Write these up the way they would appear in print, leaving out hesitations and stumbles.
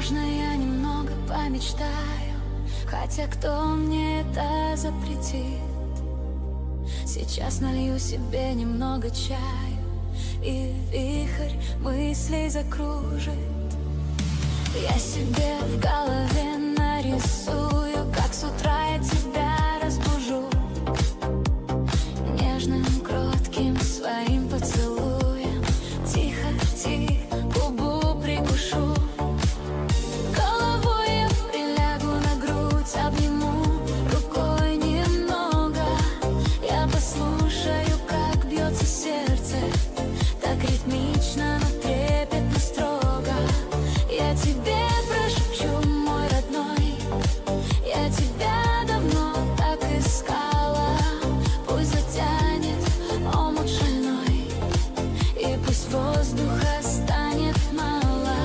можно я немного помечтаю? Хотя кто мне это запретит? Сейчас налью себе немного чаю, и вихрь мыслей закружит. Я себе в голове нарисую, как с утра я тебя разбужу нежным, кротким своим поцелуем. Тихо, тихо, губу прикушу. Головой я прилягу на грудь, обниму рукой немного. Я послушаю, как бьется сердце, так ритмично, но трепетно, строго. Я тебе прошепчу, мой родной, я тебя давно так искала. Пусть затянет омут шальной, и пусть воздуха станет мало.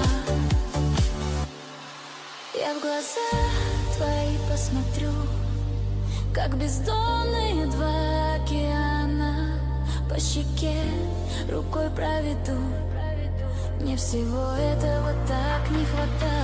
Я в глаза твои посмотрю, как бездонные два океана. По щеке рукой проведу. Мне всего этого так не хватает.